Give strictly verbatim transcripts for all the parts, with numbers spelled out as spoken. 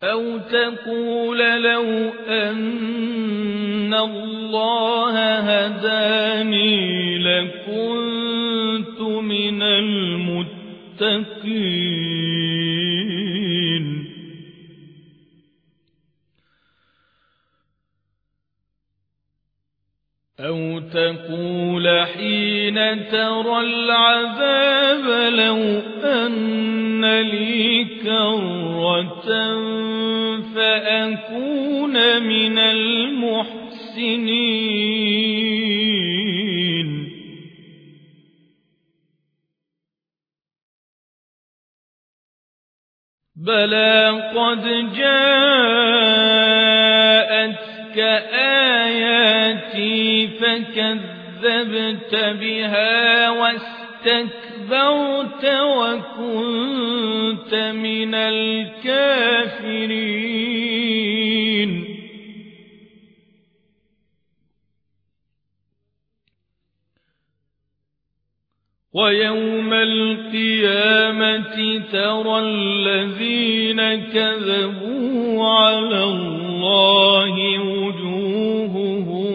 أو تقول لو أن الله هداني لكنت من المتقين. أو تقول حين ترى العذاب لو أن لي كرة فأكون من المحسنين. بلى قد جاءتك آياتي فكذبت بها واستكبرت وكنت من الكافرين. ويوم القيامة ترى الذين كذبوا على الله وجوههم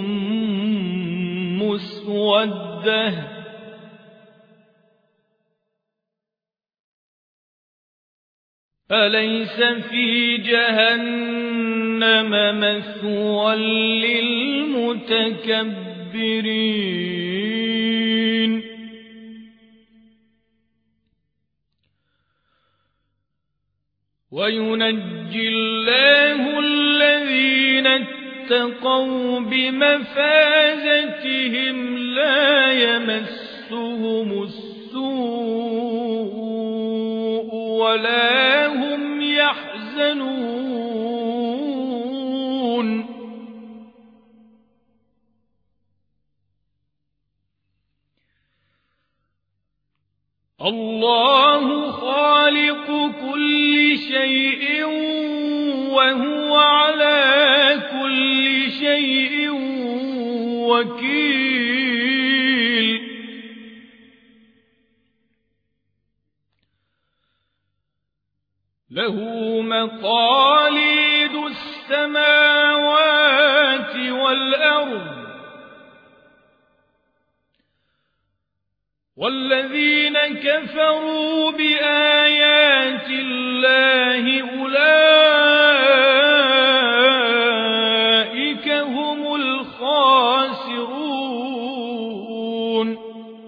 مسودة أليس في جهنم مثوى للمتكبرين. وينجي الله الذين اتقوا بمفازتهم لا يمسهم السوء ولا هم يحزنون. الله خالق كل شيء وهو على كل شيء وكيل. له مقاليد السماوات والأرض والذين كفروا بآيات الله أولئك هم الخاسرون.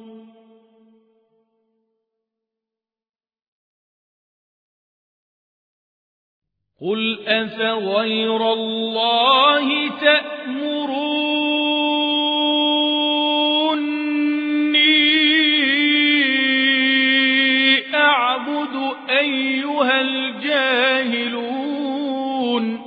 قل أفغير الله تأمروني أعبد أيها الجاهلون.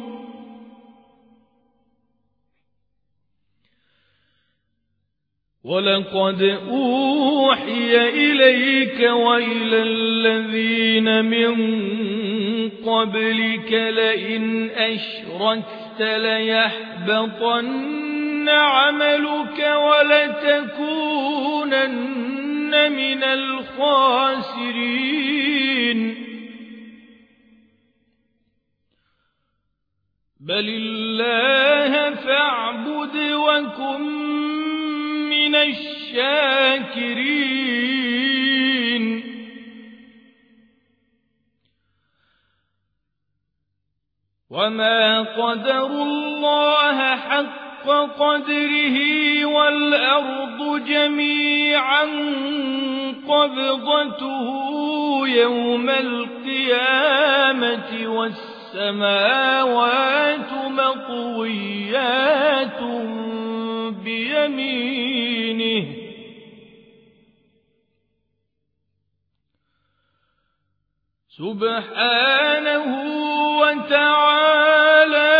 ولقد أوحي إليك وإلى الذين من قبلك لئن أشركت ليحبطن عملك ولتكونن من الخاسرين. بل الله فاعبد وكن من الشاكرين. وما قدروا الله حق قدره والأرض جميعا قبضته يوم القيامة والسماوات مطويات بيمينه سبحانه وتعالى